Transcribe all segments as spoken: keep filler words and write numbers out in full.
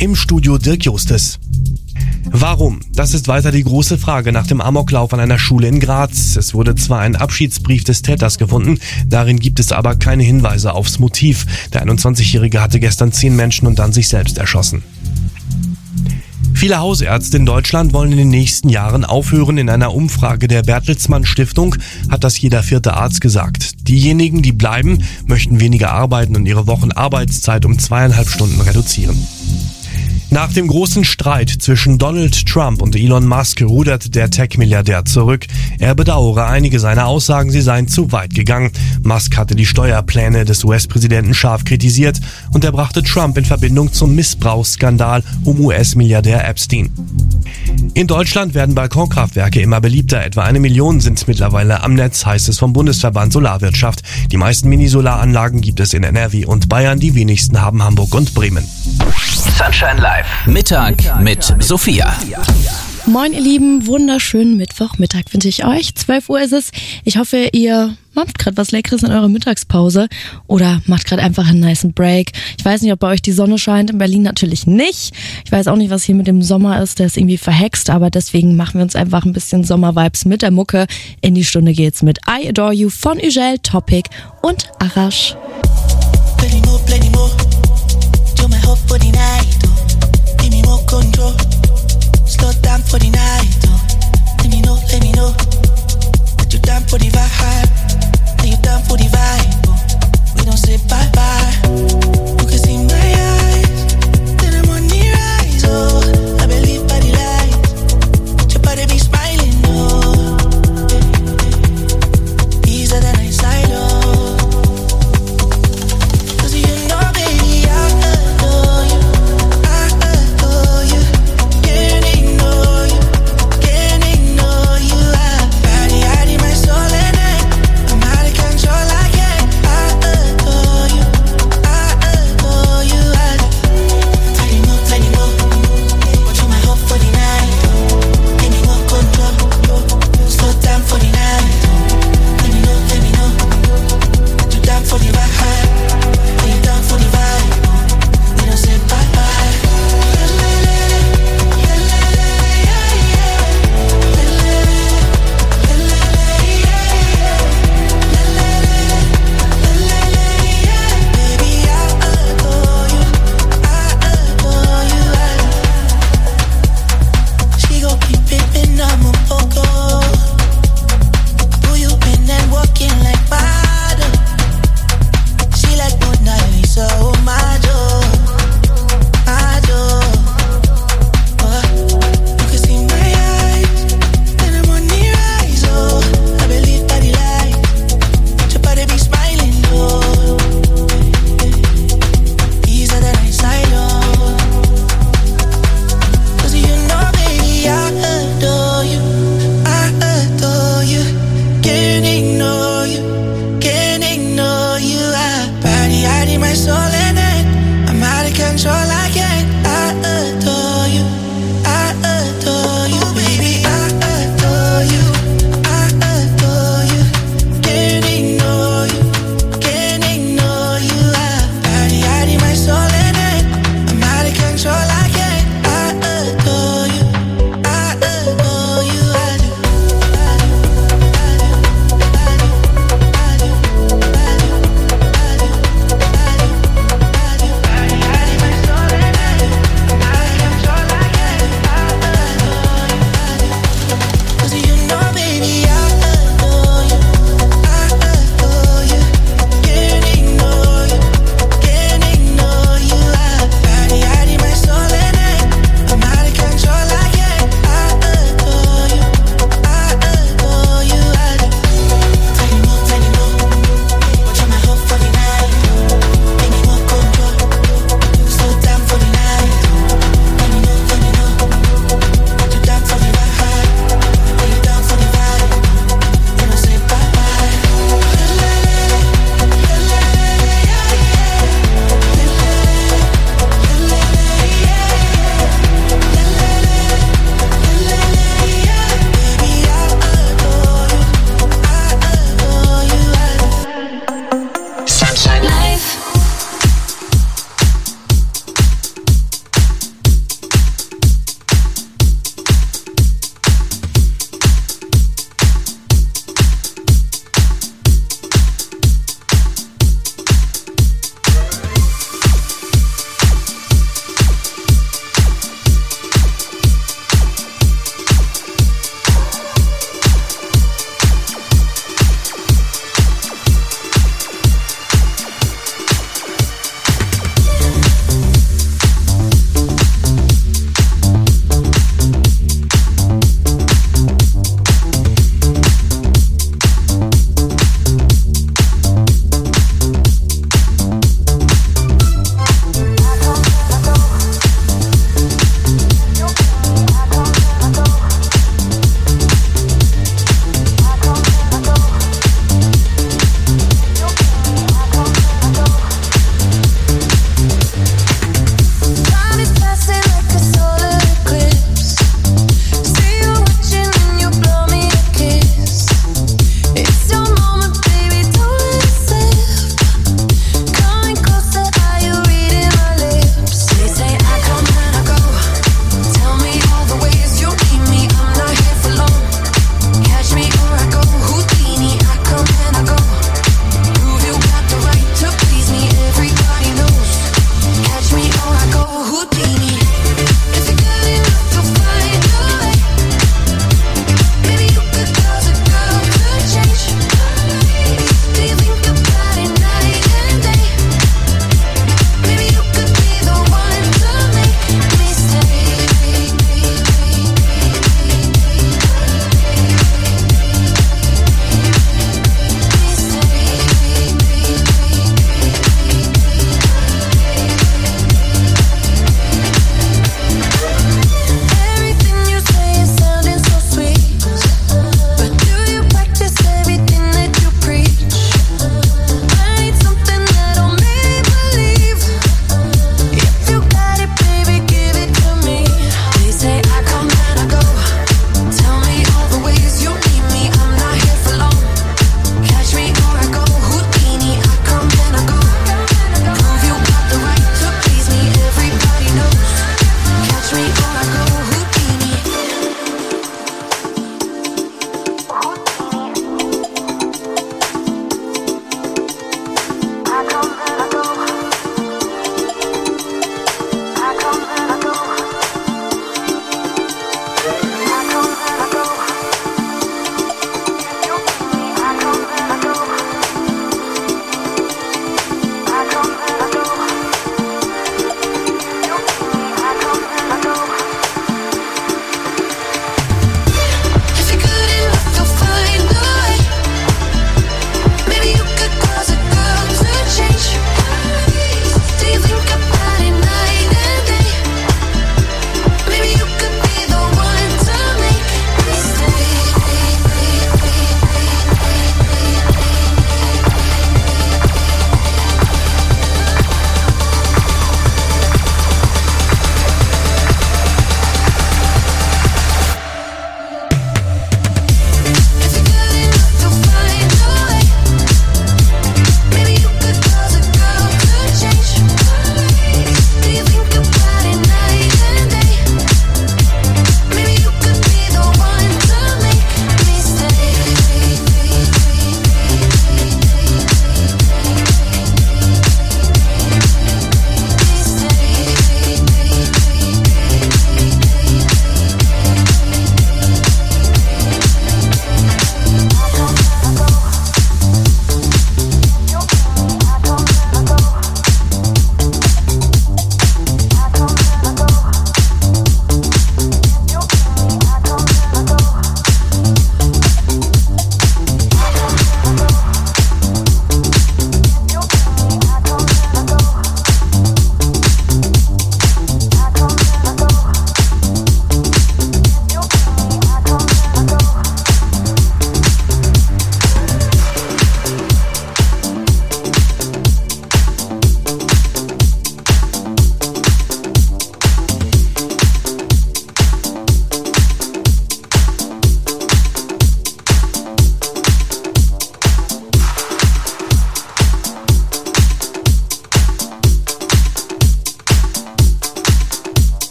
Im Studio Dirk Justes. Warum? Das ist weiter die große Frage nach dem Amoklauf an einer Schule in Graz. Es wurde zwar ein Abschiedsbrief des Täters gefunden, darin gibt es aber keine Hinweise aufs Motiv. Der einundzwanzigjährige hatte gestern zehn Menschen und dann sich selbst erschossen. Viele Hausärzte in Deutschland wollen in den nächsten Jahren aufhören. In einer Umfrage der Bertelsmann Stiftung hat das jeder vierte Arzt gesagt. Diejenigen, die bleiben, möchten weniger arbeiten und ihre Wochenarbeitszeit um zweieinhalb Stunden reduzieren. Nach dem großen Streit zwischen Donald Trump und Elon Musk rudert der Tech-Milliardär zurück. Er bedauere einige seiner Aussagen, sie seien zu weit gegangen. Musk hatte die Steuerpläne des U S-Präsidenten scharf kritisiert und er brachte Trump in Verbindung zum Missbrauchsskandal um U S-Milliardär Epstein. In Deutschland werden Balkonkraftwerke immer beliebter. Etwa eine Million sind mittlerweile am Netz, heißt es vom Bundesverband Solarwirtschaft. Die meisten Minisolaranlagen gibt es in N R W und Bayern, die wenigsten haben Hamburg und Bremen. Sunshine Live. Mittag mit Sophia. Moin ihr Lieben, wunderschönen Mittwochmittag wünsche ich euch. zwölf Uhr ist es. Ich hoffe, ihr macht gerade was Leckeres in eurer Mittagspause oder macht gerade einfach einen nicen Break. Ich weiß nicht, ob bei euch die Sonne scheint, in Berlin natürlich nicht. Ich weiß auch nicht, was hier mit dem Sommer ist, der ist irgendwie verhext, aber deswegen machen wir uns einfach ein bisschen Sommervibes mit der Mucke. In die Stunde geht's mit I Adore You von Ugel, Topic und Arash. Plenty more, plenty more. Do my hope for the night, oh. Give me more control. Slow down for the night, oh. Let me know, let me know. That you down for the vibe. Are you down for the vibe, oh. We don't say bye-bye. You can see my eyes. Then I'm on the rise, oh. I believe by the light. Your body be smiling, oh. Easier than I side, oh. Cause you know, baby,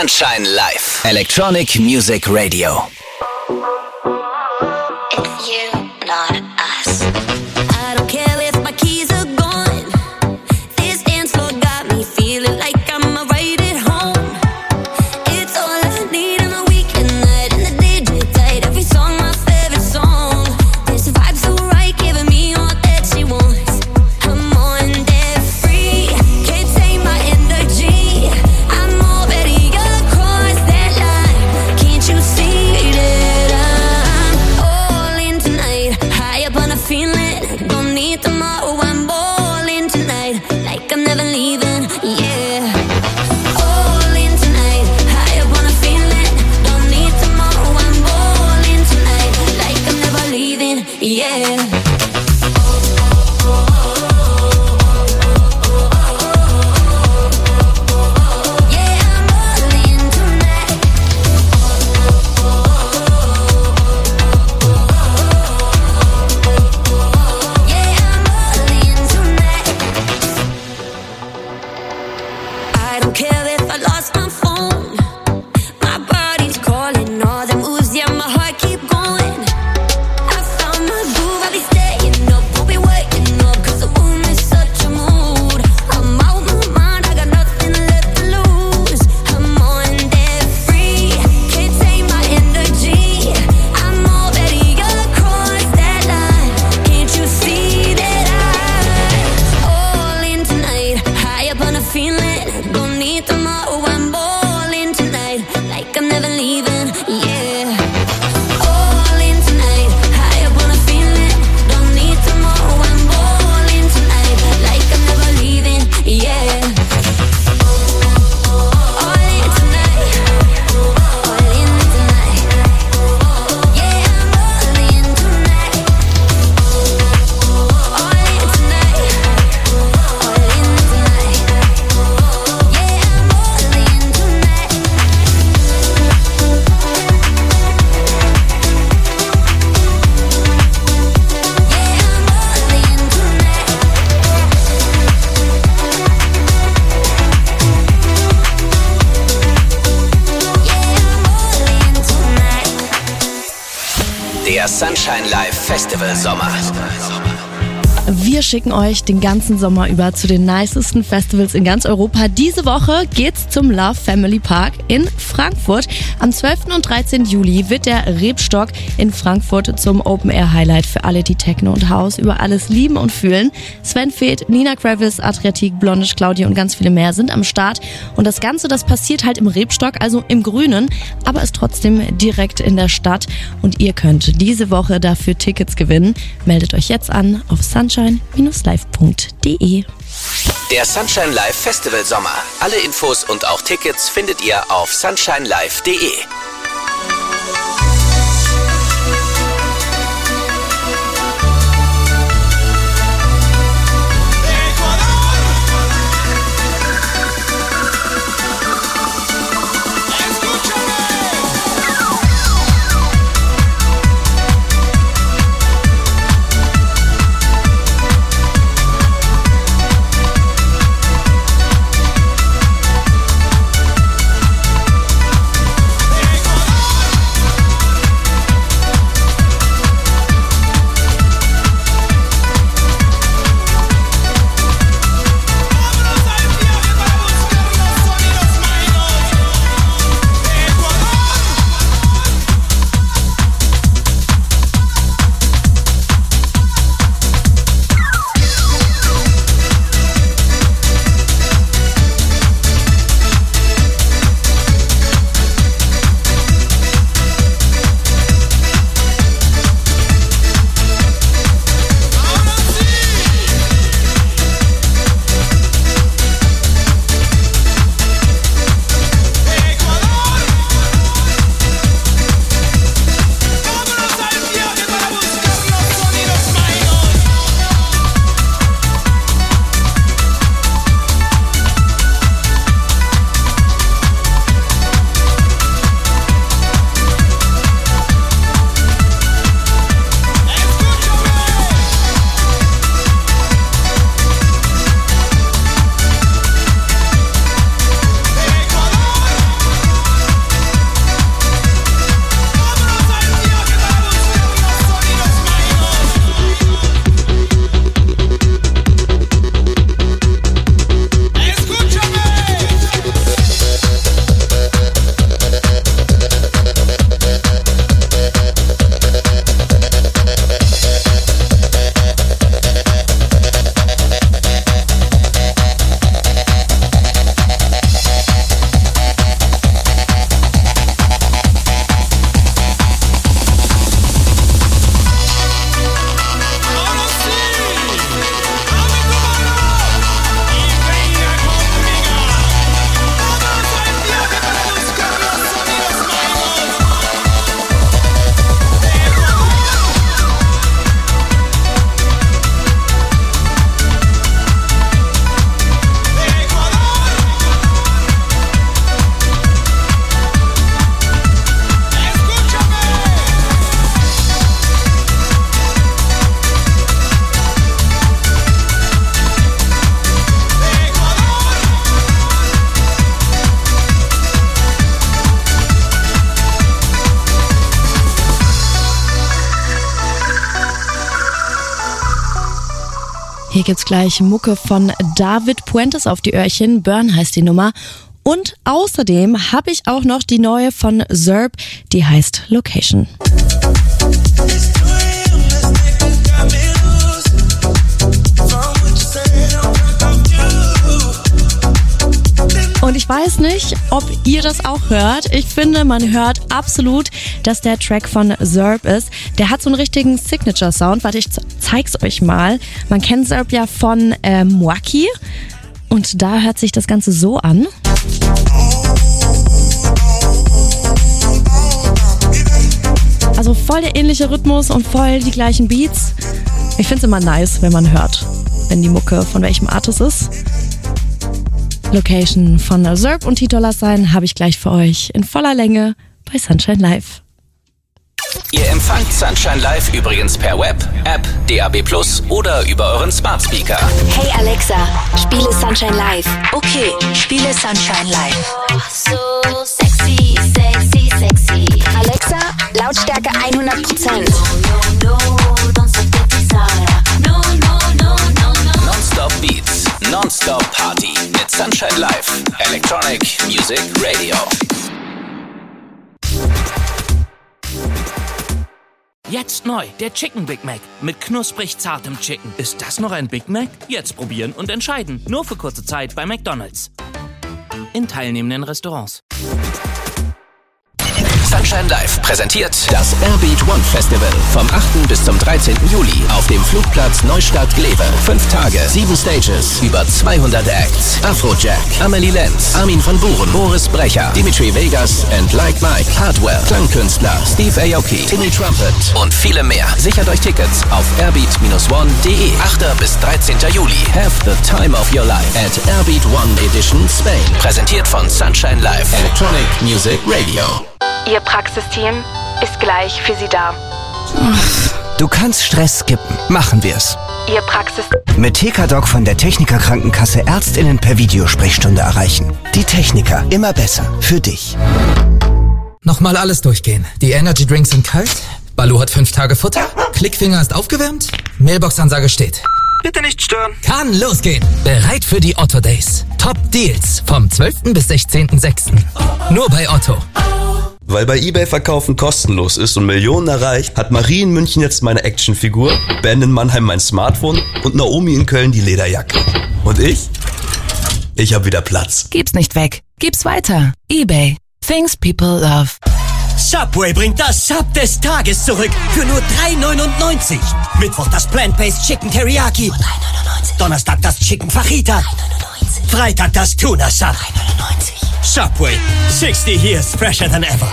Sunshine Live. Electronic Music Radio. It's you, not us. I don't care if my keys are gone. This dance floor got me feeling like I'm right at home. It's all I need on a weekend night, and the D J tight. Every song my favorite song. This vibe's so right, giving me all that she wants. I'm on that free, can't take my energy. I'm already across that line. Can't you see that I'm all in tonight? High up on a feeling, don't need tomorrow. I'm all in tonight, like I'm never leaving. Yeah, all in tonight. High up on a feeling, don't need tomorrow. I'm all in tonight, like I'm never leaving. Yeah. I don't care if I lost my phone. My body's calling, all the moves, yeah, my heart keep going. I found my groove, I'll be staying up, won't be waking up, cause the room is such a mood. I'm out my mind, I got nothing left to lose. I'm on that free, can't take my energy. I'm already across that line. Can't you see that I'm all in tonight? High up on a feeling, don't need tomorrow. I'm all in tonight, like I'm never leaving. Yeah, all in tonight. High up on a feeling, don't need tomorrow. I'm all in tonight, like I'm never leaving. Yeah, all in tonight, all in tonight. Yeah, I'm all in tonight, all in tonight, all in tonight. Yeah, I'm all in tonight. Yeah, I'm all in tonight. Yeah, I'm all in tonight. Der Sunshine Live Festival Sommer. Wir schicken euch den ganzen Sommer über zu den nicesten Festivals in ganz Europa. Diese Woche geht's zum Love Family Park in Frankfurt. Am zwölften und dreizehnten Juli wird der Rebstock in Frankfurt zum Open-Air-Highlight für alle, die Techno und House über alles lieben und fühlen. Sven Feth, Nina Kravis, Adriatik, Blondisch, Claudia und ganz viele mehr sind am Start. Und das Ganze, das passiert halt im Rebstock, also im Grünen, aber ist trotzdem direkt in der Stadt. Und ihr könnt diese Woche dafür Tickets gewinnen. Meldet euch jetzt an auf sunshine Bindestrich live punkt de. Der Sunshine Live Festival Sommer. Alle Infos und auch Tickets findet ihr auf sunshine live punkt de. Hey, Hier gibt's gleich Mucke von David Puentes auf die Öhrchen. Burn heißt die Nummer. Und außerdem habe ich auch noch die neue von Zerb, die heißt Location. Und ich weiß nicht, ob ihr das auch hört. Ich finde, man hört absolut, dass der Track von Zerb ist. Der hat so einen richtigen Signature-Sound. Warte, ich zeig's euch mal. Man kennt Zerb ja von äh, Mwaki. Und da hört sich das Ganze so an. Also voll der ähnliche Rhythmus und voll die gleichen Beats. Ich find's immer nice, wenn man hört, wenn die Mucke von welchem Artist ist. Location von Zerb und Tito Lassein habe ich gleich für euch in voller Länge bei Sunshine Live. Ihr empfangt Sunshine Live übrigens per Web, App, D A B plus oder über euren Smart Speaker. Hey Alexa, spiele Sunshine Live. Okay, spiele Sunshine Live. So sexy, sexy, sexy. Alexa, Lautstärke hundert Prozent. Non-Stop Beats, Non-Stop Party mit Sunshine Live, Electronic Music Radio. Jetzt neu, der Chicken Big Mac mit knusprig zartem Chicken. Ist das noch ein Big Mac? Jetzt probieren und entscheiden. Nur für kurze Zeit bei McDonald's. In teilnehmenden Restaurants. Sunshine Live präsentiert das Airbeat One Festival vom achten bis zum dreizehnten Juli auf dem Flugplatz Neustadt-Glewe. Fünf Tage, sieben Stages, über zweihundert Acts. Afrojack, Amelie Lenz, Armin von Buuren, Boris Brecher, Dimitri Vegas and Like Mike, Hardwell, Klangkünstler, Steve Aoki, Timmy Trumpet und viele mehr. Sichert euch Tickets auf airbeat dash one punkt de. achter bis dreizehnten Juli. Have the time of your life at Airbeat One Edition Spain. Präsentiert von Sunshine Live, Electronic Music Radio. Ihr Praxisteam ist gleich für Sie da. Du kannst Stress skippen. Machen wir's. Ihr Praxis... Mit T K Doc von der Techniker Krankenkasse ÄrztInnen per Videosprechstunde erreichen. Die Techniker. Immer besser. Für dich. Nochmal alles durchgehen. Die Energy Drinks sind kalt. Balu hat fünf Tage Futter. Klickfinger ist aufgewärmt. Mailbox-Ansage steht. Bitte nicht stören. Kann losgehen. Bereit für die Otto Days. Top Deals vom zwölften bis sechzehnten sechsten Nur bei Otto. Weil bei eBay Verkaufen kostenlos ist und Millionen erreicht, hat Marie in München jetzt meine Actionfigur, Ben in Mannheim mein Smartphone und Naomi in Köln die Lederjacke. Und ich? Ich hab wieder Platz. Gib's nicht weg. Gib's weiter. eBay. Things people love. Subway bringt das Sub des Tages zurück für nur drei neunundneunzig. Mittwoch das Plant-Based Chicken Teriyaki. drei neunundneunzig. Donnerstag das Chicken Fajita. drei neunundneunzig. Freitag das Tuna Sub. drei neunundneunzig. Subway. sixty years fresher than ever.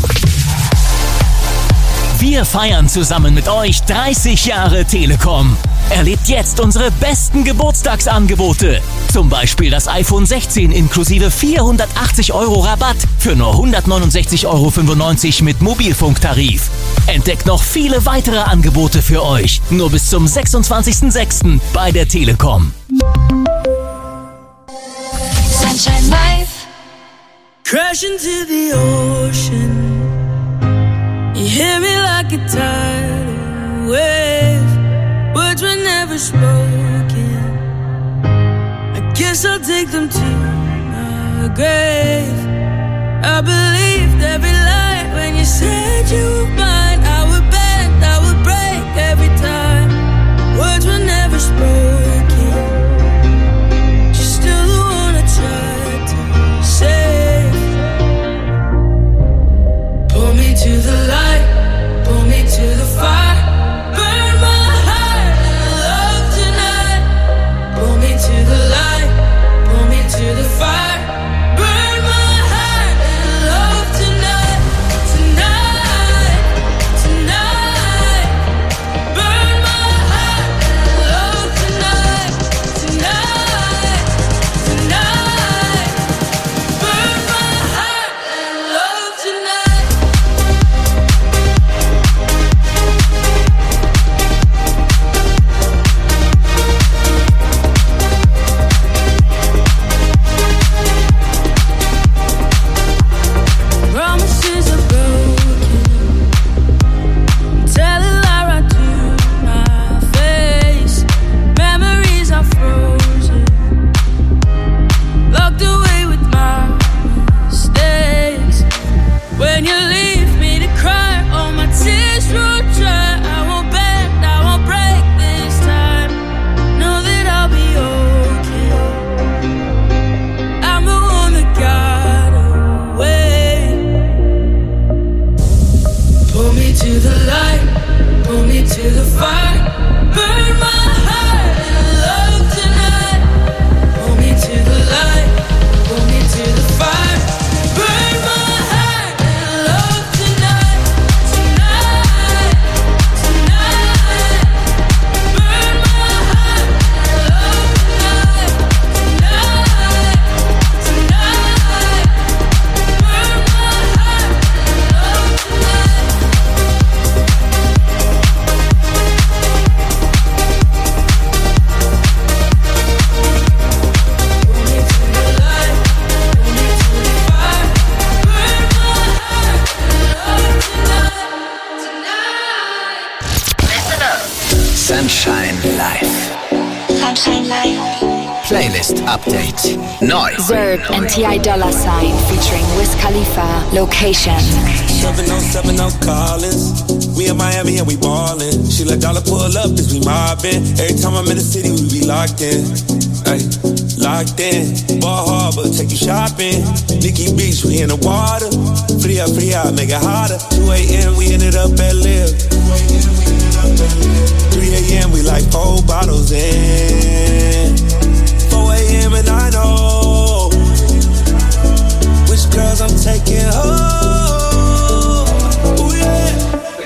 Wir feiern zusammen mit euch dreißig Jahre Telekom. Erlebt jetzt unsere besten Geburtstagsangebote. Zum Beispiel das iPhone sechzehn inklusive vierhundertachtzig Euro Rabatt für nur hundertneunundsechzig Euro fünfundneunzig mit Mobilfunktarif. Entdeckt noch viele weitere Angebote für euch. Nur bis zum sechsundzwanzigsten sechsten bei der Telekom. Sunshine Live. Crash into the ocean. You hear me like a tidal wave. Words were never spoken. I guess I'll take them to my grave. I believed every lie when you said you were mine. I would bend, I would break every time. Words were never spoken. You're still the one I tried to save. Pull me to the light, pull me to the fire. Burn my heart in love tonight. Pull me to the light, pull me to the fire. Burn my heart in love tonight, tonight. to the light, pull me to the fire, burn my heart in love tonight. Pull me to the light, pull me to the fire, burn my heart in love tonight, tonight, tonight. Burn my heart in love tonight, tonight, tonight. Burn my heart in love tonight. Sunshine Live. Sunshine Live. Playlist Update. Neu. Zerb and T I Dollar Sign featuring Wiz Khalifa. Location. seven oh seven oh Collins. We in Miami and we ballin'. She let dollar pull up as we mobbin'. Every time I'm in the city, we be locked in. Ay, locked in. Ball Harbor, take you shopping. Nikki Beach, we in the water. Fria, fria, make it hotter. two a.m. we ended up at Live. three a.m. we like four bottles in. four a.m. and I know which girls I'm taking home. Ooh, yeah.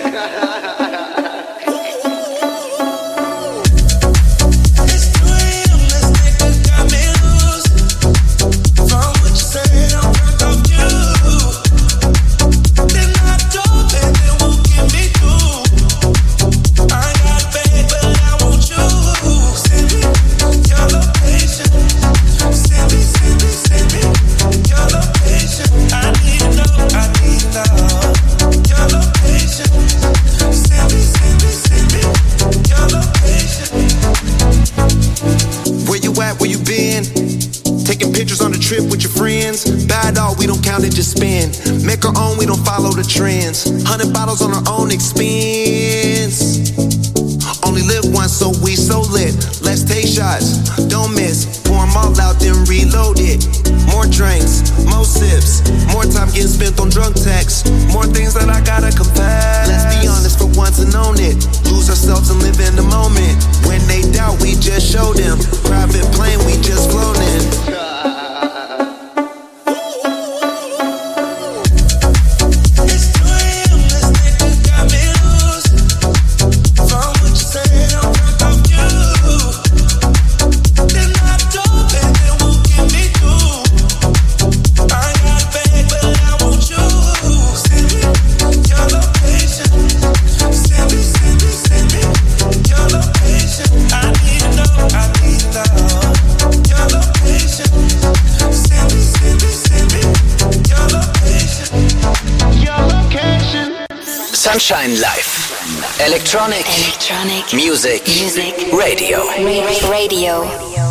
Just spend, make our own, we don't follow the trends. Hundred bottles on our own expense. Only live once, so we so lit. Let's take shots, don't miss. Pour them all out, then reload it. More drinks, more sips. More time getting spent on drunk texts. More things that I gotta confess. Let's be honest for once and own it. Lose ourselves and live in the moment. When they doubt, we just show them. Private plane, we just flown in. Sunshine Live. Electronic. Electronic. Music. Music. Radio. Radio.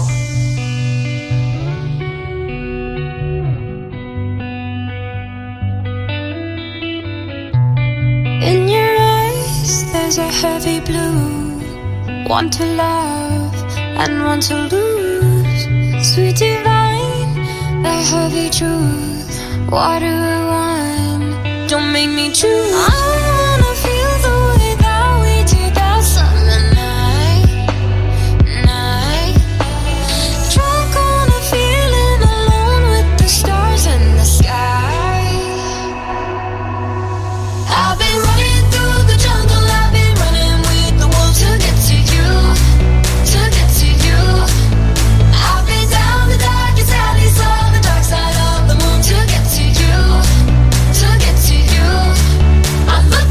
In your eyes, there's a heavy blue. One to love and one to lose. Sweet divine, the heavy truth. Water or wine, don't make me choose. I wanna feel the way that we did that summer night, night. Drunk on a feeling alone with the stars in the sky. I've been running through the jungle, I've been running with the wolves to get to you, to get to you. I've been down the darkest alleys of the dark side of the moon to get to you, to get to you. I'm looking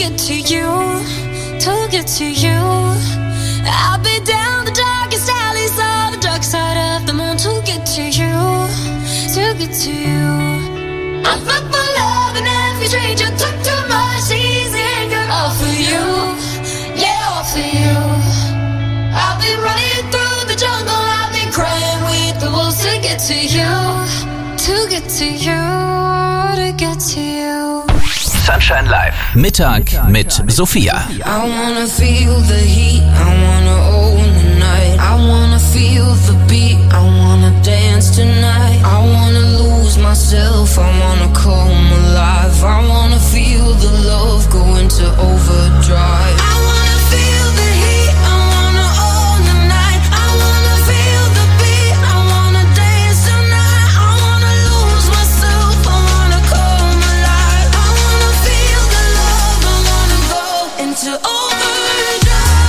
get to you, to get to you. I'll be down the darkest alleys on the dark side of the moon to get to you, to get to you. I fuck my love and every stranger took too much easy anger. All for you, yeah, all for you. I'll be running through the jungle, I'll be crying with the wolves to get to you, to get to you, to get to you. Sunshine Live. Mittag mit Sophia. I wanna feel the heat, I wanna own the night. I wanna feel the beat, I wanna dance tonight. I wanna lose myself, I wanna come alive. I wanna feel the love go into overdrive. I wanna feel the heat, I wanna own the night. I wanna feel the beat, I wanna dance tonight. I wanna lose myself, I wanna come alive. I wanna feel the love, I wanna go into overdrive.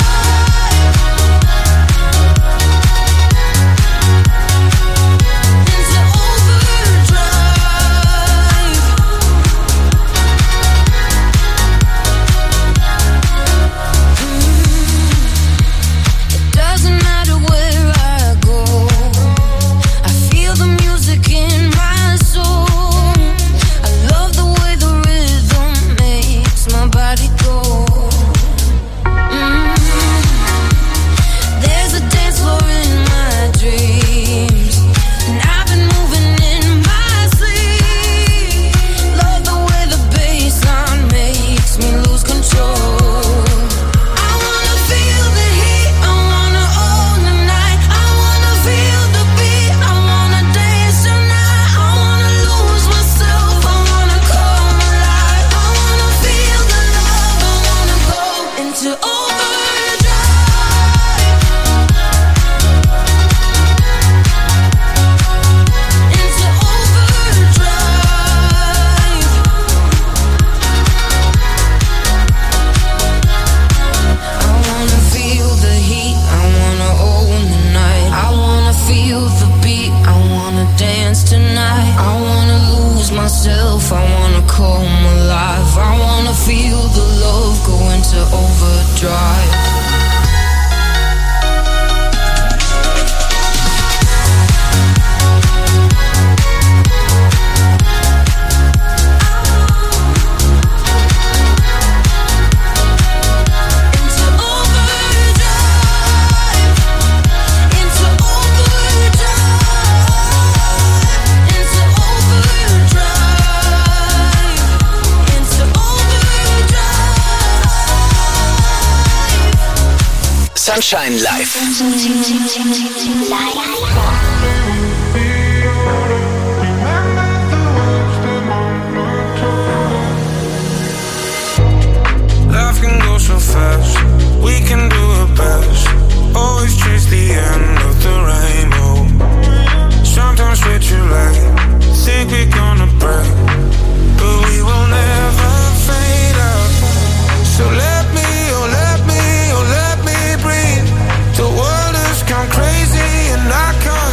Into overdrive. Mm. It doesn't matter where I go, I feel the music in my soul. I love the way the rhythm makes my body go. Mm. There's a dance floor in my dreams, and I've been moving in my sleep. Love the way the bassline makes me lose control. I wanna feel the heat, I wanna own the night. I wanna feel the beat, I wanna dance tonight. I wanna lose myself, I wanna come alive. I wanna feel the love, I wanna go into overdrive. Into overdrive. I wanna feel the heat, I wanna own the night. I wanna feel the beat, I wanna dance tonight. I wanna lose myself, I wanna come alive. I wanna feel the love go into overdrive. Into overdrive. Into overdrive. Into overdrive. Into overdrive. Sunshine Live. Life can go so fast, we can do it best. Always chase the end of the rainbow. Sometimes we're too late, think we're gonna break, but we will never fade out. So let me, oh let me, oh let me breathe. The world has gone crazy and I can't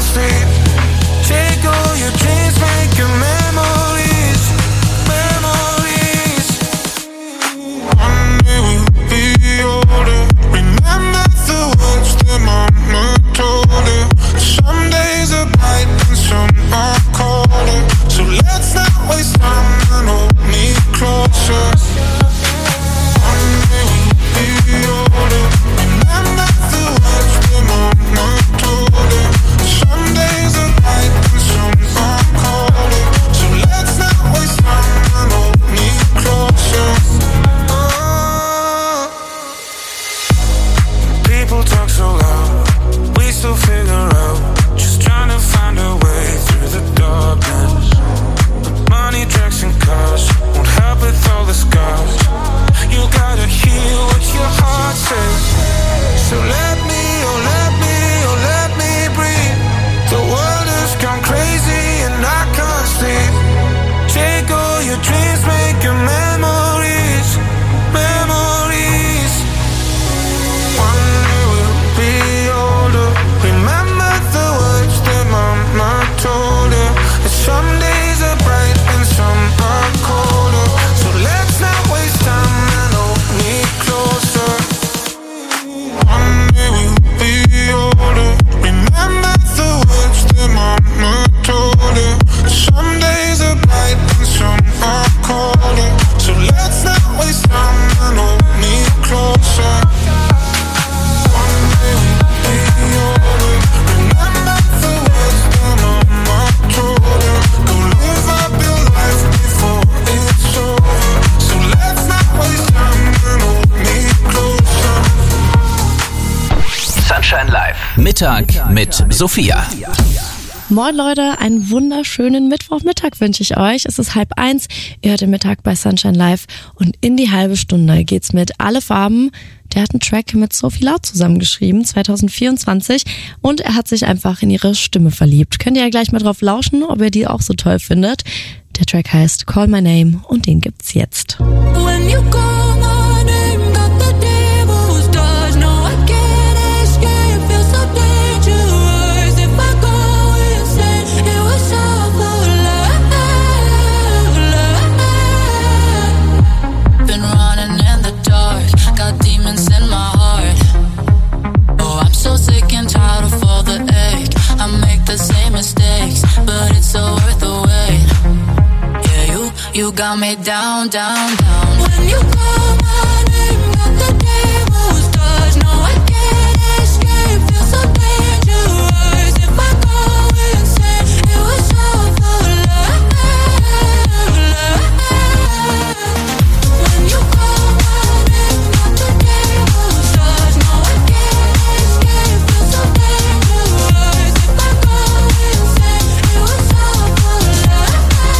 Mittag mit Sophia. Moin Leute, einen wunderschönen Mittwochmittag wünsche ich euch. Es ist halb eins, ihr hört den Mittag bei Sunshine Live und in die halbe Stunde geht's mit Alle Farben. Der hat einen Track mit Sophie Laut zusammengeschrieben, zwanzig vierundzwanzig, und er hat sich einfach in ihre Stimme verliebt. Könnt ihr ja gleich mal drauf lauschen, ob ihr die auch so toll findet. Der Track heißt Call My Name und den gibt's jetzt. When you call my name, got the devil's touch. No, I can't escape, feel so dangerous. If I go insane, it was all for love. Been running in the dark, got demons in my heart. Oh, I'm so sick and tired of all the ache. I make the same mistakes, but it's so worth the wait. Yeah, you, you got me down, down, down. When you call my name, got the devil's touch. No, I can't escape, feel so dangerous. If I go insane, it was all for love. When you call my name, got the devil's touch. No, I can't escape, feel so dangerous. If I go insane, it was all for love.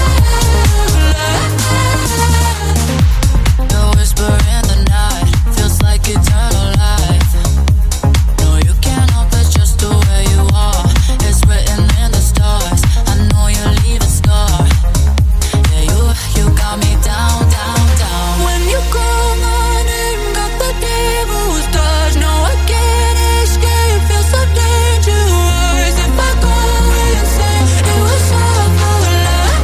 The whisper in the night feels like eternal life. No, you can't help it, just the way you are. It's written in the stars. I know you leave a scar. Yeah, you, you got me down, down, down. When you call my name, got the devil's touch. No, I can't escape, feel so dangerous. If I go insane, it was all for love.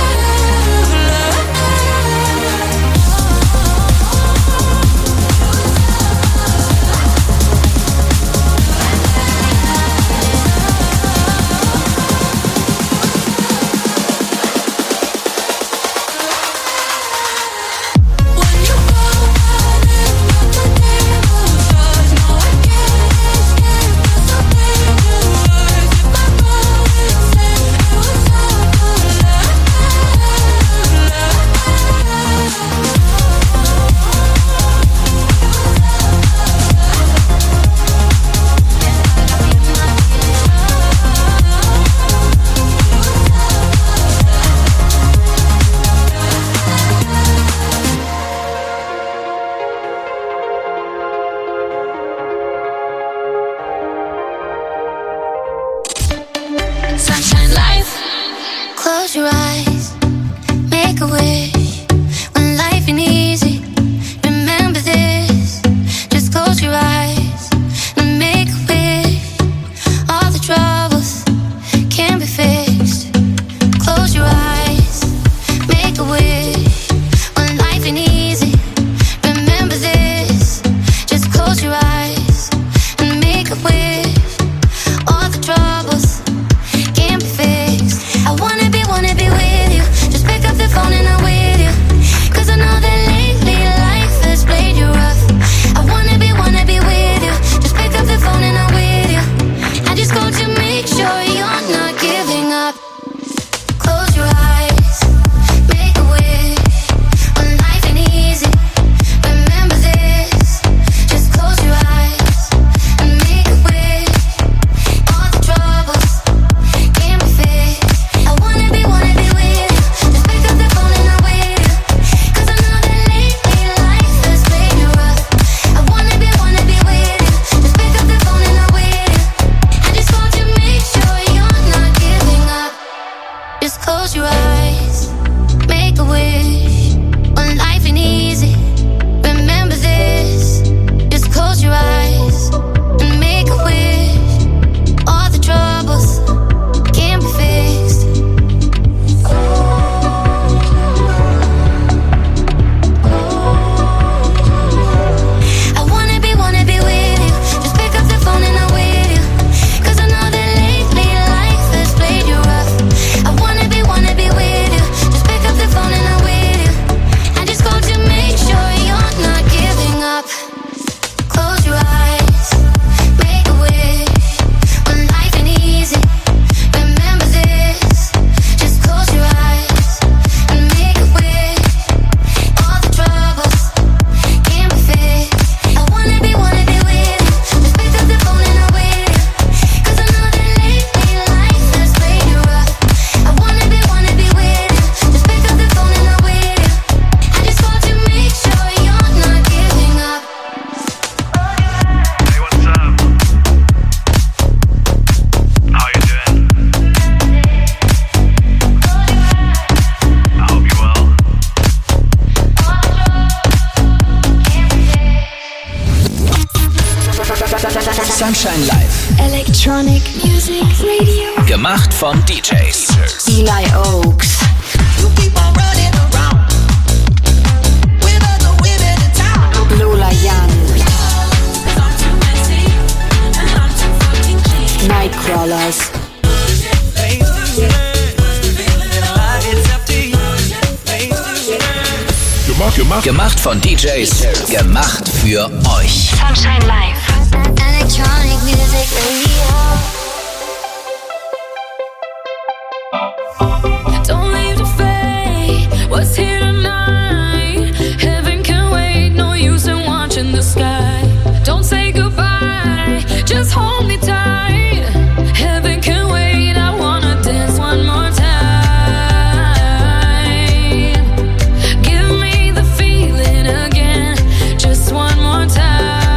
Sunshine Life. Close your eyes, make a wish. When life ain't easy, remember this. Just close your eyes and make a wish. All the troubles can be fixed. Close your eyes, make a wish. When life ain't easy, remember this. Just close your eyes and make a wish. All the troubles can't be fixed. I wanna be, wanna be with you. Just pick up the phone and I'm with you. Cause I know that lately life has played you rough. I wanna be, wanna be with you. Just pick up the phone and I'm with you. I just called to make sure you're not giving up. Close your eyes, make a wish. When life ain't easy, remember this. Just close your eyes and make a wish. All the troubles can't be fixed. I wanna be, wanna be with you. Just pick up the phone and I'm with you. Cause I know that lately life has played you rough. I wanna be, wanna be with you. Just pick up the phone and I'm with you. I just called to make sure you're not giving up. Just close your eyes, make a wish. When life ain't easy, remember this. Just close your eyes and make a wish. All the troubles can't be fixed. I wanna be, wanna be with you. Just pick up the phone and I'm with you. Cause I know that lately life has played you rough. I wanna be, wanna be with you. Just pick up the phone and I'm with you. Sunshine Live. Electronic Music Radio. Gemacht von D Js. Eli Oaks. Lola Young. Nightcrawlers. Gemacht, gemacht. Gemacht von D Js. Gemacht für euch. Sunshine Live. Electronic Music Radio. Don't leave the fate. What's here tonight? Heaven can wait. No use in watching the sky. Don't say goodbye. Just hold me tight. Heaven can wait. I wanna dance one more time. Give me the feeling again. Just one more time.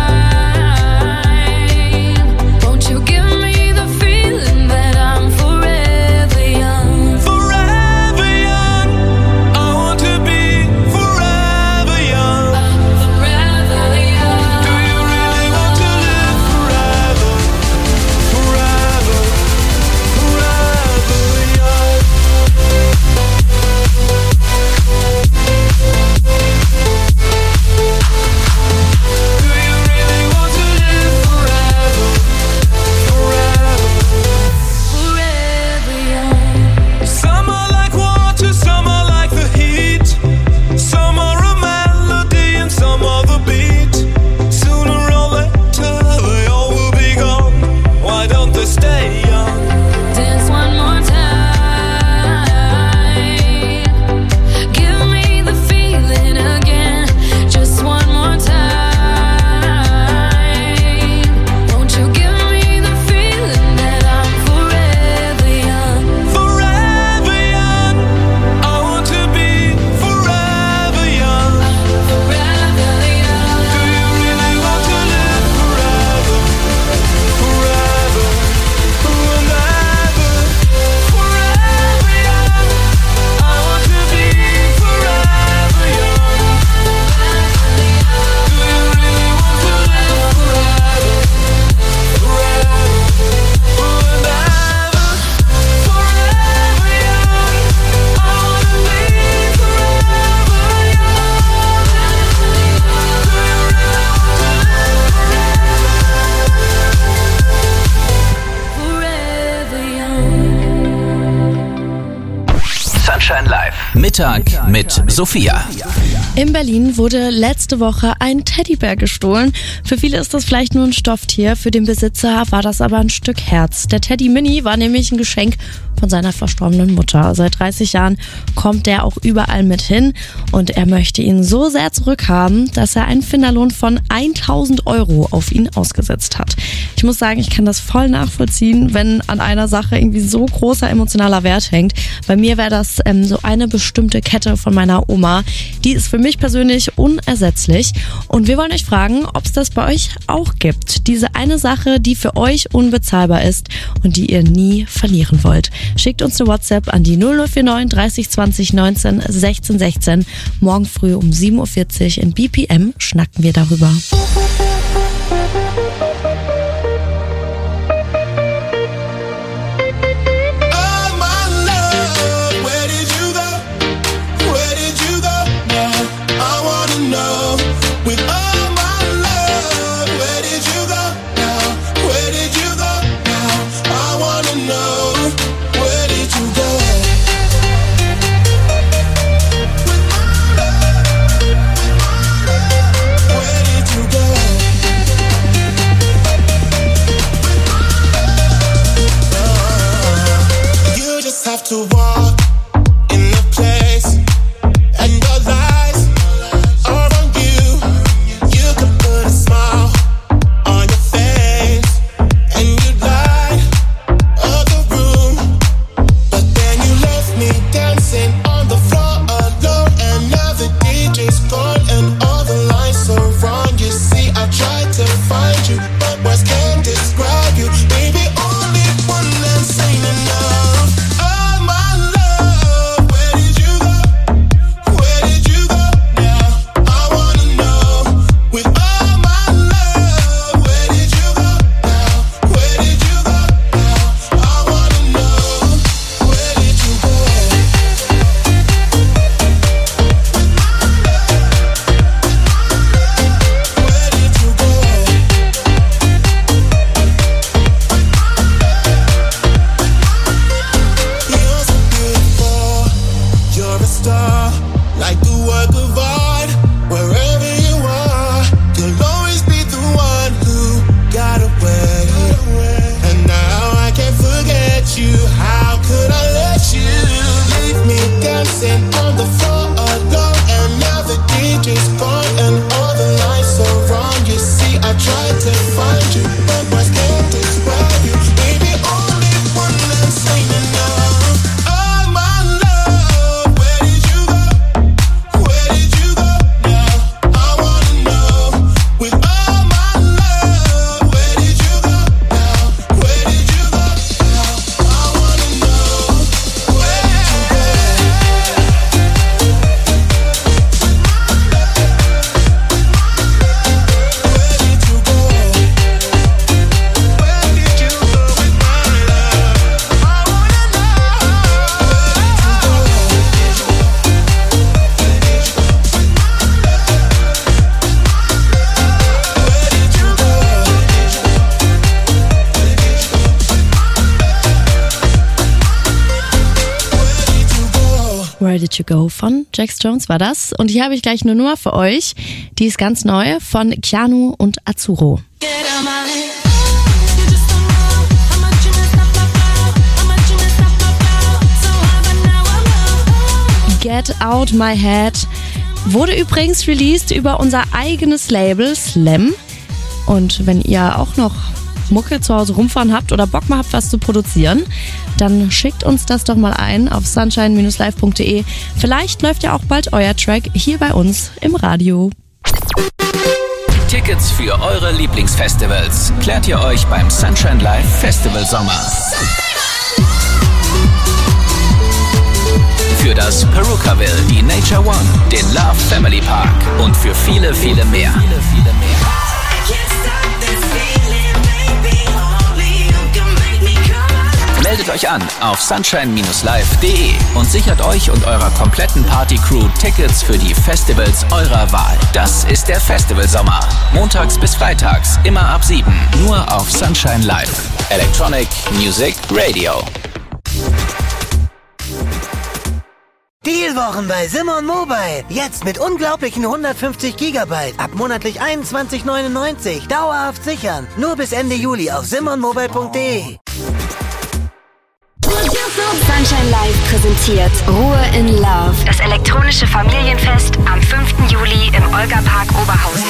Won't you give me the feeling that I'm forever young? Forever young. I want to be forever young. Forever young. Do you really want to live forever? Forever, forever young. Do you really want to live forever? Forever, Forever young. some are like water, some are like the heat. Some are a melody and some are the beat. Sooner or later they all will be gone. Why don't they stay young? Dance one more time. Give me the feeling again. Just one more time. Won't you give me the feeling that I'm forever young? Forever young. I want to be forever young. Forever young. Do you really want to live forever? Forever, and ever. Forever young. I want to be forever young. Do you really want to live forever? Forever, and ever. Forever young. I want to be forever Sunshine Live. Mittag mit Sophia. In Berlin wurde letzte Woche ein Teddybär gestohlen. Für viele ist das vielleicht nur ein Stofftier, für den Besitzer war das aber ein Stück Herz. Der Teddy Mini war nämlich ein Geschenk von seiner verstorbenen Mutter. Seit dreißig Jahren kommt der auch überall mit hin und er möchte ihn so sehr zurückhaben, dass er einen Finderlohn von tausend Euro auf ihn ausgesetzt hat. Ich muss sagen, ich kann das voll nachvollziehen, wenn an einer Sache irgendwie so großer emotionaler Wert hängt. Bei mir wäre das ähm, so eine bestimmte Kette von meiner Oma. Die ist für mich persönlich unersetzlich. Und wir wollen euch fragen, ob es das bei euch auch gibt. Diese eine Sache, die für euch unbezahlbar ist und die ihr nie verlieren wollt. Schickt uns eine WhatsApp an die null null vier neun dreißig zwanzig neunzehn sechzehn sechzehn. Morgen früh um sieben Uhr vierzig in B P M schnacken wir darüber. Oh my love, where did you go? Where did you go now? I wanna know. With all my love, where did you go now? Where did you go now? I wanna know. Where did you go? With my love, with my love, where did you go? star, like a work of art. Wherever you are, you'll always be the one who got away. And now I can't forget you. How could I let you leave me dancing on the floor alone? And now the D J's gone and all the lights are wrong. You see, I tried to find you, but my skin describe you. Baby, only one that's saying enough. Oh my love, where did you go? Where did you go now? I wanna know. With all my love, where did you go now? Where did you go now? I wanna know. Where did you go? Where Did You Go von Jax Jones war das. Und hier habe ich gleich eine Nummer für euch. Die ist ganz neu von Keanu und Azuro. Get Out My Head wurde übrigens released über unser eigenes Label Slam. Und wenn ihr auch noch Mucke zu Hause rumfahren habt oder Bock mal habt, was zu produzieren, dann schickt uns das doch mal ein auf sunshine Bindestrich live Punkt de. Vielleicht läuft ja auch bald euer Track hier bei uns im Radio. Tickets für eure Lieblingsfestivals klärt ihr euch beim Sunshine Live Festival Sommer. Für das Perukaville, die Nature One, den Love Family Park und für viele, viele mehr. Viele, viele mehr. Meldet euch an auf sunshine Bindestrich live Punkt de und sichert euch und eurer kompletten Party-Crew Tickets für die Festivals eurer Wahl. Das ist der Festivalsommer. Montags bis freitags, immer ab sieben. Nur auf Sunshine Live. Electronic Music Radio. Dealwochen bei Simon Mobile. Jetzt mit unglaublichen hundertfünfzig Gigabyte. Ab monatlich einundzwanzig neunundneunzig. Dauerhaft sichern. Nur bis Ende Juli auf simon mobile Punkt de. Sunshine Live präsentiert Ruhe in Love. Das elektronische Familienfest am fünften Juli im Olga-Park Oberhausen.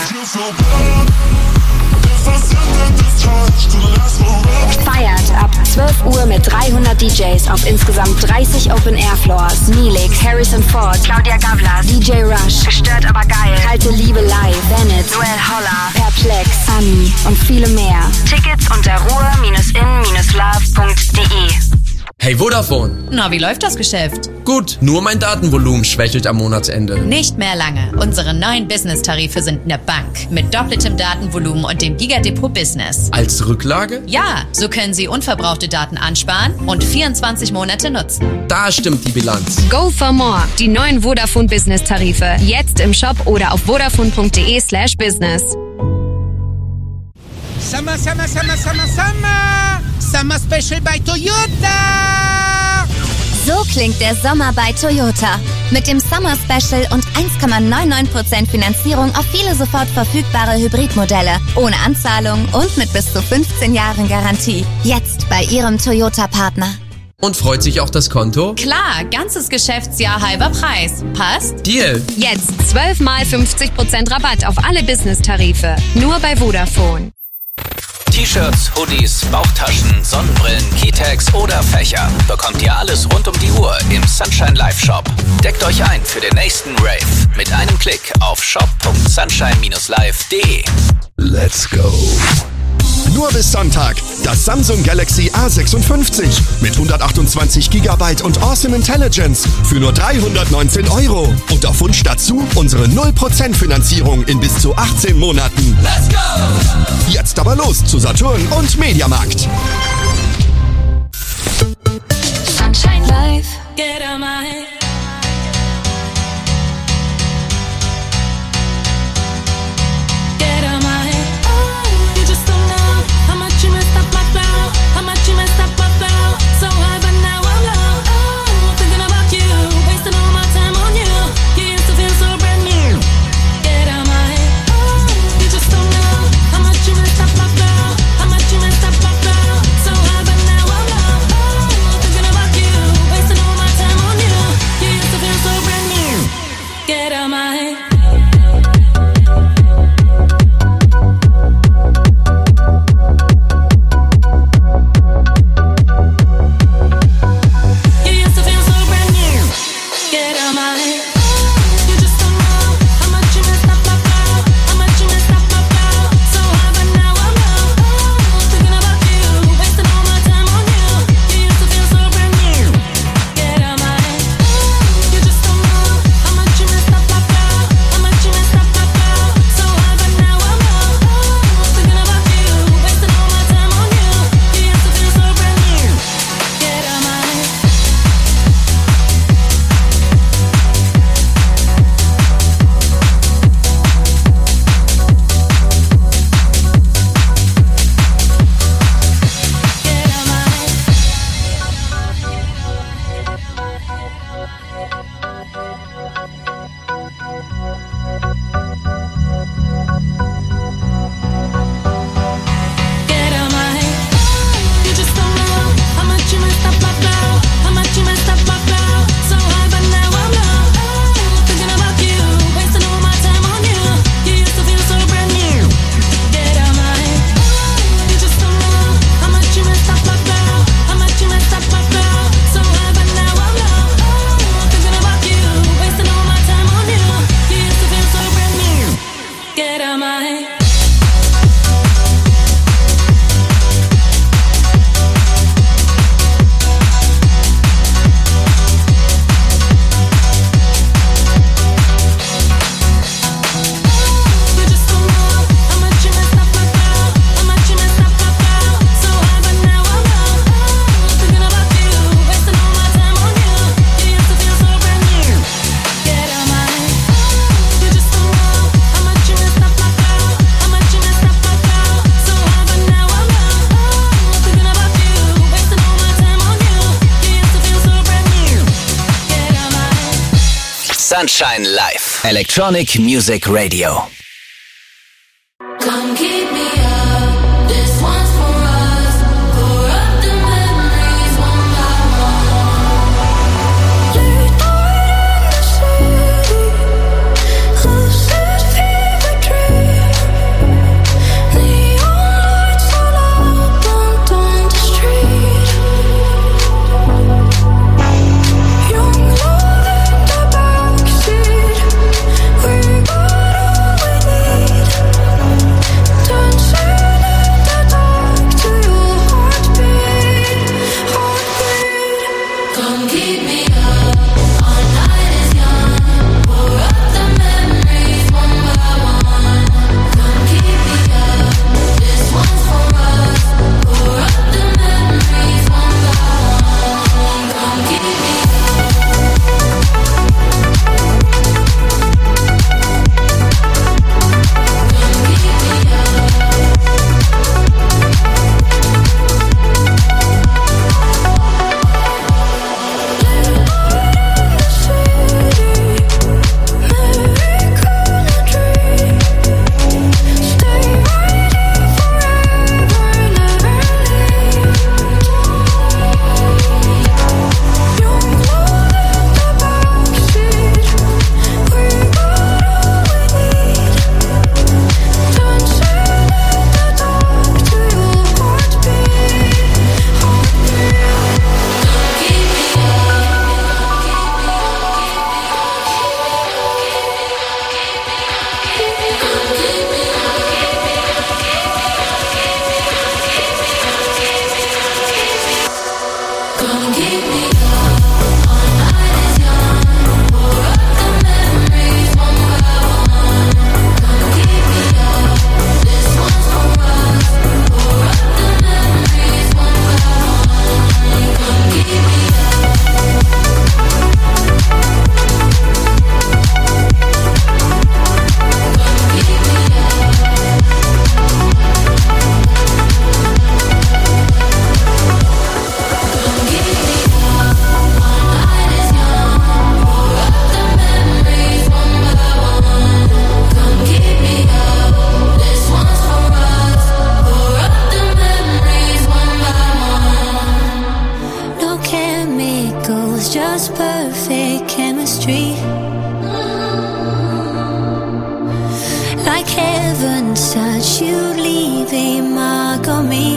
Feiert ab zwölf Uhr mit dreihundert D Js auf insgesamt dreißig Open-Air-Floors. Neelix, Harrison Ford, Claudia Gavlas, D J Rush, Gestört aber geil, Kalte Liebe live, Bennett, Noel Holler, Perplex, Sunny und viele mehr. Tickets unter ruhe in love Punkt de. Hey Vodafone. Na, wie läuft das Geschäft? Gut, nur mein Datenvolumen schwächelt am Monatsende. Nicht mehr lange. Unsere neuen Business-Tarife sind eine Bank. Mit doppeltem Datenvolumen und dem Gigadepot Business. Als Rücklage? Ja, so können Sie unverbrauchte Daten ansparen und vierundzwanzig Monate nutzen. Da stimmt die Bilanz. Go for more. Die neuen Vodafone Business-Tarife. Jetzt im Shop oder auf vodafone Punkt de slash business. Summer, Summer, Summer, Summer, Summer! Summer Special bei Toyota! So klingt der Sommer bei Toyota. Mit dem Summer Special und eins Komma neunundneunzig Prozent Finanzierung auf viele sofort verfügbare Hybridmodelle. Ohne Anzahlung und mit bis zu fünfzehn Jahren Garantie. Jetzt bei Ihrem Toyota-Partner. Und freut sich auch das Konto? Klar, ganzes Geschäftsjahr halber Preis. Passt? Deal! Jetzt zwölf mal fünfzig Prozent Rabatt auf alle Business-Tarife. Nur bei Vodafone. T-Shirts, Hoodies, Bauchtaschen, Sonnenbrillen, Keytags oder Fächer. Bekommt ihr alles rund um die Uhr im Sunshine Live Shop. Deckt euch ein für den nächsten Rave mit einem Klick auf shop Punkt sunshine Bindestrich live Punkt de. Let's go! Nur bis Sonntag das Samsung Galaxy A sechsundfünfzig mit hundertachtundzwanzig Gigabyte und Awesome Intelligence für nur dreihundertneunzehn Euro. Und auf Wunsch dazu unsere null Prozent Finanzierung in bis zu achtzehn Monaten. Let's go! Jetzt aber los zu Saturn und Mediamarkt. Sunshine Live. Get out my head. So high, but now I'm low. Oh, thinking about you, wasting all my time on Sunshine Live. Electronic Music Radio. Come keep me up. This one's for us. Corrupt the memories one by one. Late night in the city, lucid fever dream. Neon lights all out on the street. Young love in the backseat. We got all we need. Dancing in the dark to your heartbeat, heartbeat. Come keep me up. Our night is young. Pour up the memories one by one. Come keep me up. This one's for us. Pour up the memories one by one. Come keep me up. Come keep me up. Come keep me up. Our night is young. Pour up the memories one by one. Come keep me up. This one's for us. Pour up the memories one by one. Come keep me No chemicals, just perfect chemistry. Like heaven's touch, you leave a mark on me.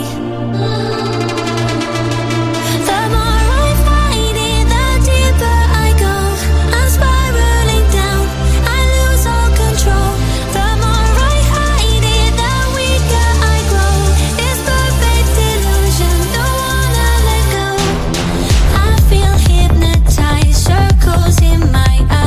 The more I fight it, the deeper I go. I'm spiraling down, I lose all control. The more I hide it, the weaker I grow. This perfect illusion, don't wanna let go. I feel hypnotized, circles in my eyes.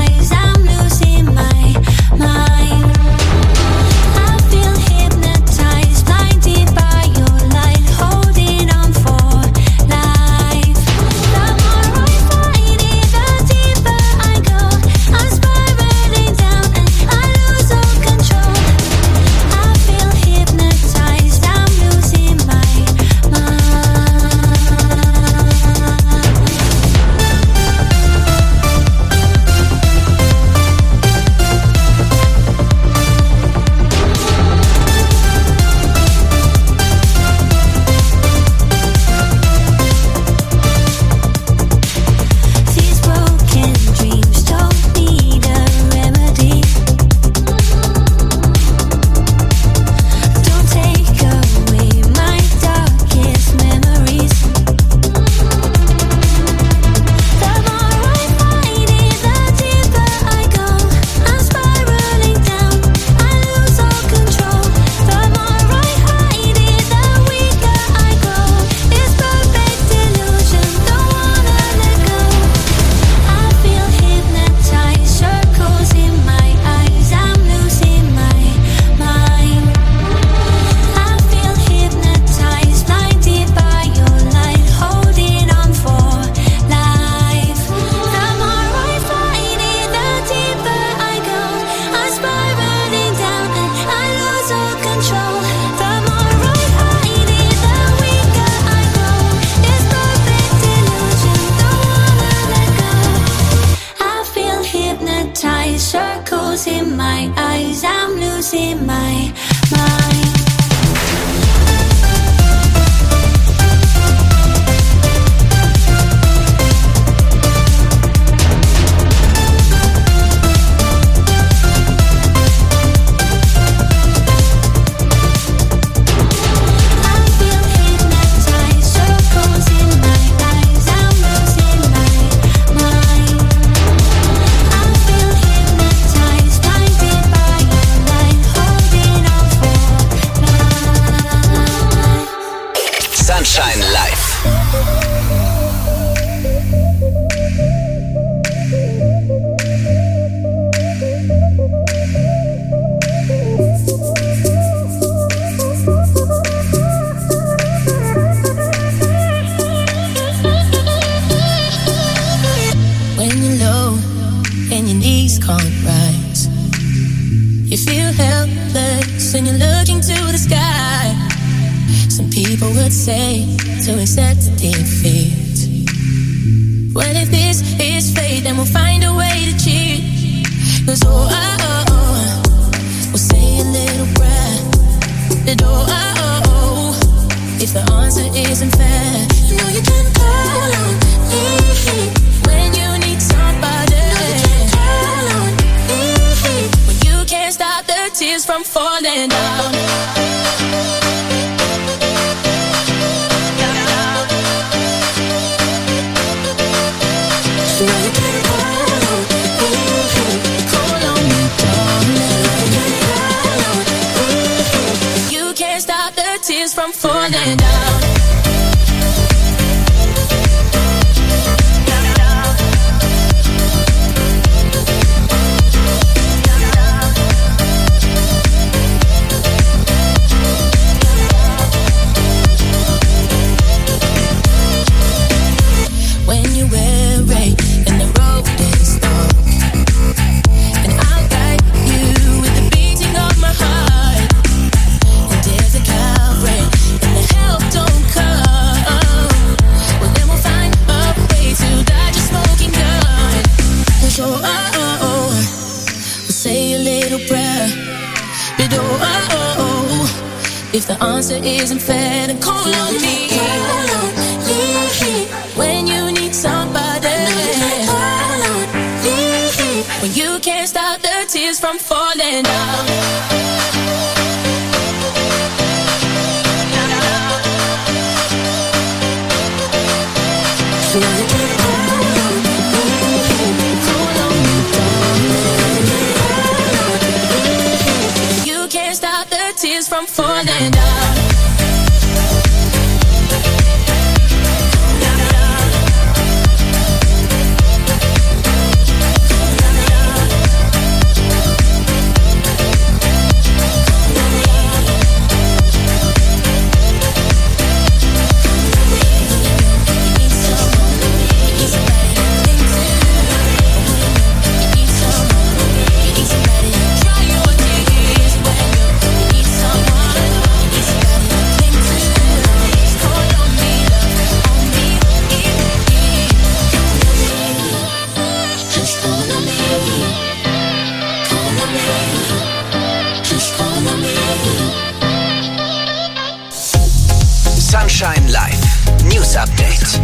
hypnotized, circles in my eyes, I'm losing my mind. Sunshine Live. When you're low and your knees can't rise, you feel helpless and you're looking to the sky. Some people would say to accept defeat. Well, if this is fate, then we'll find a way to cheat. Cause oh, oh, oh, oh, we'll say a little prayer. That oh, oh, oh, if the answer isn't fair, you know you can call on me when you need somebody. You can call on me when you can't stop the tears from falling down. Tears from falling down. When you're weary and the road is dark, and I'll guide you with the beating of my heart. And there's a cowboy and the help don't come. Well, then we'll find a way to dodge a smoking gun. So oh, oh, oh, we'll say a little prayer. But oh, oh, oh, if the answer isn't fair, then call on me. When you need somebody, when you can't stop the tears from falling down. You can't stop the tears from falling down. Sunshine Live. News Update.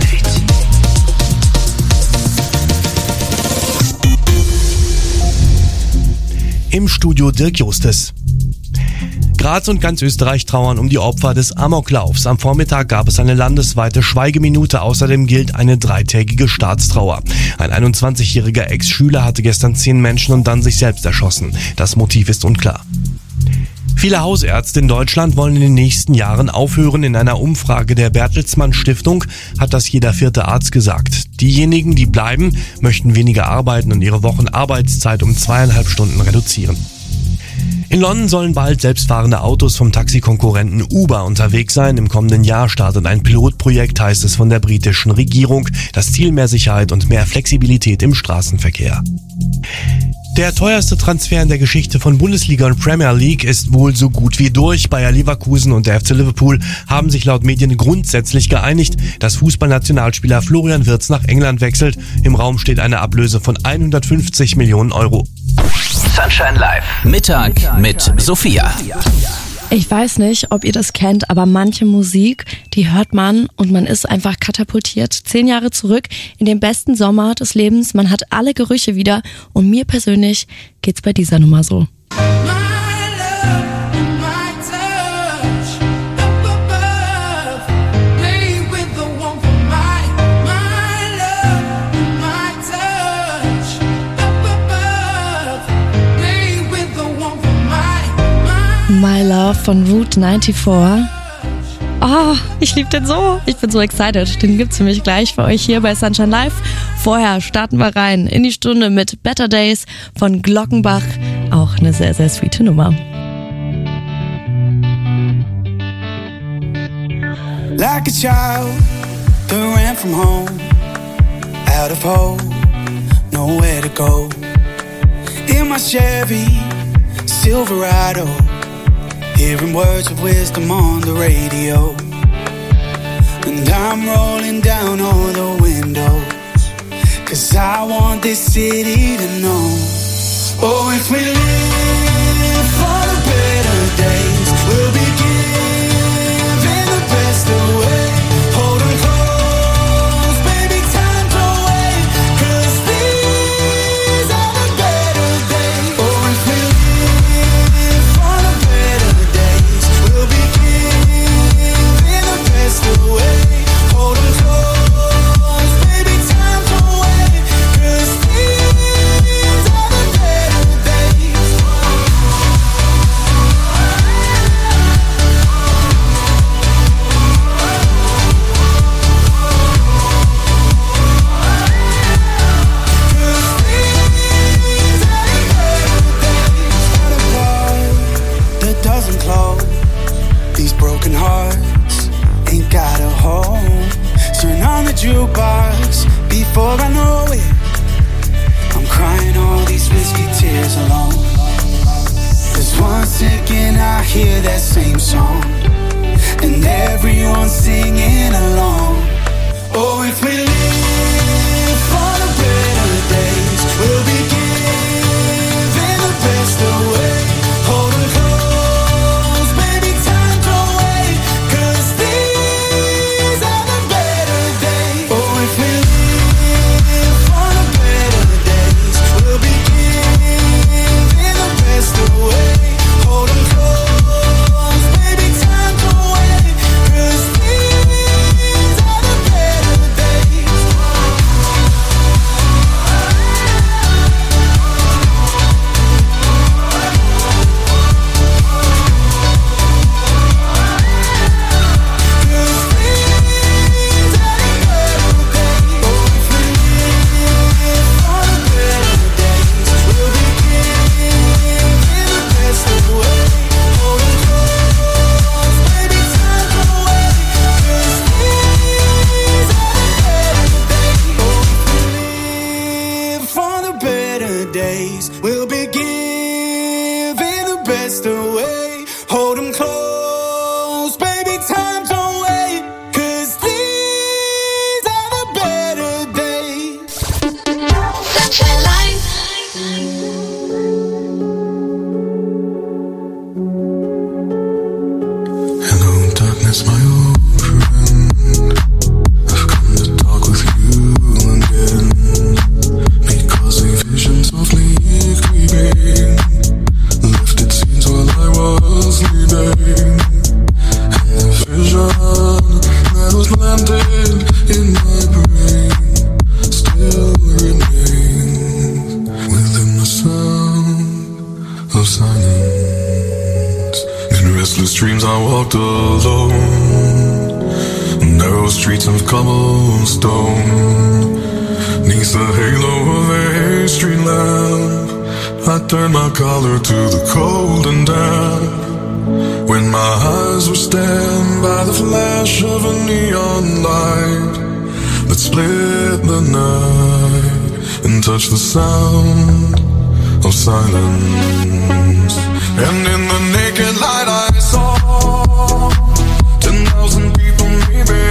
Im Studio Dirk Justes. Graz und ganz Österreich trauern um die Opfer des Amoklaufs. Am Vormittag gab es eine landesweite Schweigeminute. Außerdem gilt eine dreitägige Staatstrauer. Ein einundzwanzigjähriger Ex-Schüler hatte gestern zehn Menschen und dann sich selbst erschossen. Das Motiv ist unklar. Viele Hausärzte in Deutschland wollen in den nächsten Jahren aufhören. In einer Umfrage der Bertelsmann Stiftung hat das jeder vierte Arzt gesagt. Diejenigen, die bleiben, möchten weniger arbeiten und ihre Wochenarbeitszeit um zweieinhalb Stunden reduzieren. In London sollen bald selbstfahrende Autos vom Taxikonkurrenten Uber unterwegs sein. Im kommenden Jahr startet ein Pilotprojekt, heißt es von der britischen Regierung. Das Ziel: mehr Sicherheit und mehr Flexibilität im Straßenverkehr. Der teuerste Transfer in der Geschichte von Bundesliga und Premier League ist wohl so gut wie durch. Bayer Leverkusen und der F C Liverpool haben sich laut Medien grundsätzlich geeinigt, dass Fußballnationalspieler Florian Wirtz nach England wechselt. Im Raum steht eine Ablöse von hundertfünfzig Millionen Euro. Sunshine Live. Mittag mit Sophia. Ich weiß nicht, ob ihr das kennt, aber manche Musik, die hört man und man ist einfach katapultiert. Zehn Jahre zurück in den besten Sommer des Lebens. Man hat alle Gerüche wieder und mir persönlich geht's bei dieser Nummer so. My Love von Route vierundneunzig. Oh, ich liebe den so. Ich bin so excited. Den gibt's für mich gleich für euch hier bei Sunshine Live. Vorher starten wir rein in die Stunde mit Better Days von Glockenbach. Auch eine sehr, sehr sweete Nummer. Like a child that ran from home, out of hope, nowhere to go. In my Chevy Silverado, hearing words of wisdom on the radio. And I'm rolling down all the windows, 'cause I want this city to know. Oh, if we live for the better days, we'll be giving the best away. Hold 'em close, baby, time to wait, 'cause these are the better days. Oh, if we live for the better days, we'll be giving the best away. Hold 'em close, baby, time to wait, 'cause these are the better days. That doesn't close. These broken hearts ain't got a home. Turn on the jukebox before I know it. I'm crying all these whiskey tears alone. 'Cause one second I hear that same song, and everyone's singing along. Oh, if we live for the better days, we'll be giving the best away. Hold 'em close, baby, time to wait, 'cause these are the better days. Oh, if we live for the better days, we'll be giving the best away. Hold 'em close, baby, time to wait, 'cause these are the better days. For the better days, we'll be giving the best away. Hold 'em close, baby, time to wait, 'cause these are the better days. Sunshine Life. Hello, darkness, my old friend. I've come to talk with you again, because a vision softly creeping left its scenes while I was sleeping. And the vision that was planted in my brain still remains within the sound of silence. In restless dreams I walked alone, narrow streets of cobblestone. Neath the halo of a street lamp, I turned my collar to the cold and damp. When my eyes were stabbed by the flash of a neon light that split the night and touched the sound of silence. And in the naked light I saw ten thousand people maybe.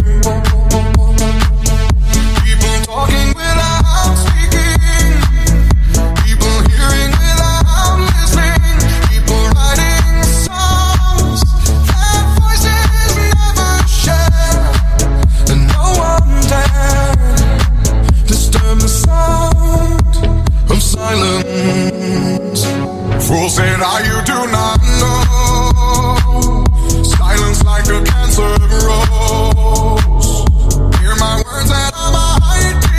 People talking without speaking. People hearing without listening. People writing songs that voices never share. And no one dared disturb the sound of silence. Fool said, "Are you do not?"